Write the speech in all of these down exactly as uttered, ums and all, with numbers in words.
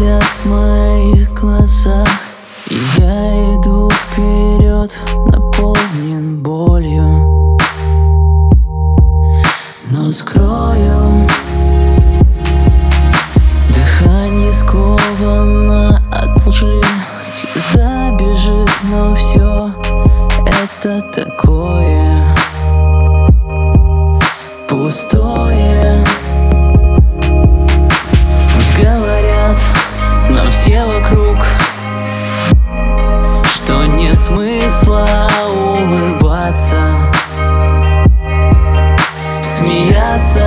взгляд в моих глазах, и я иду вперед, наполнен болью. Но скрою, дыхание сковано от лжи, слеза бежит, но все это такое пустое. Пусть говорят нам все вокруг, что нет смысла улыбаться, смеяться.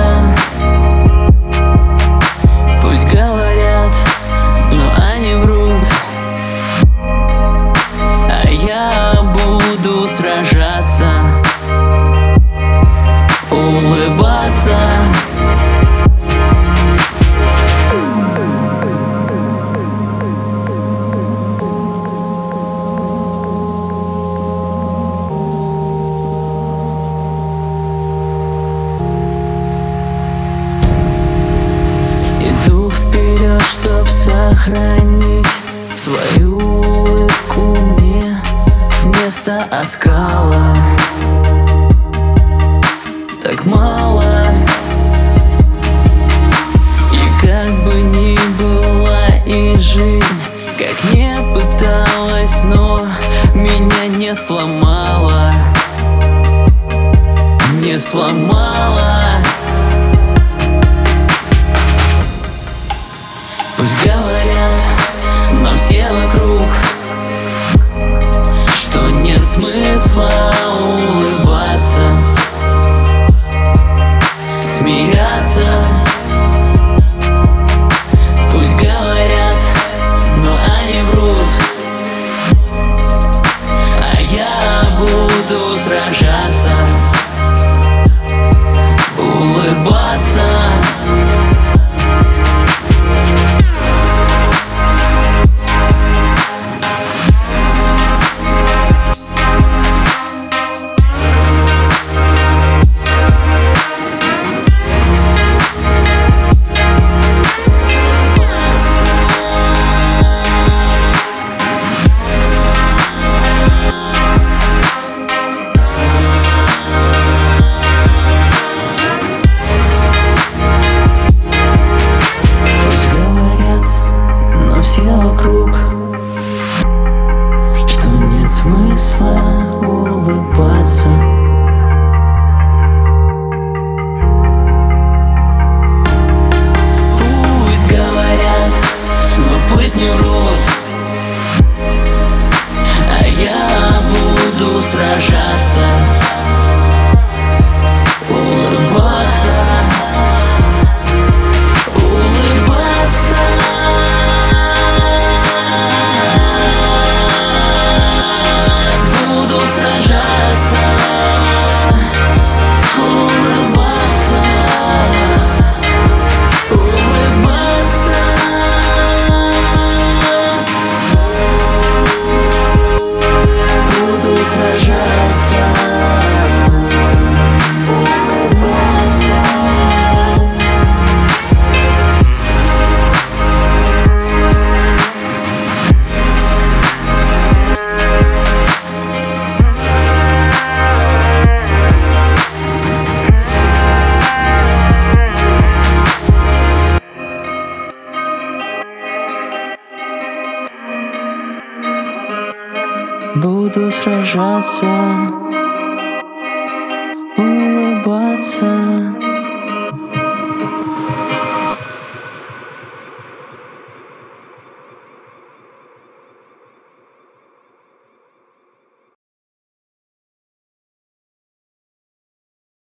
Пусть говорят, но они врут, а я буду сражаться, улыбаться. Иду вперед, чтоб сохранить свою улыбку мне вместо оскала. Так мало, и как бы ни была и жизнь, как не пыталась, но меня не сломала, не сломала. Пусть говорят нам все вокруг, что нет смысла улыбаться, смеяться. Пусть говорят, но они врут, а я буду сражаться, улыбаться. Вокруг, что нет смысла улыбаться. Пусть говорят, но пусть не врут, а я буду сражаться, улыбаться. Буду сражаться, улыбаться.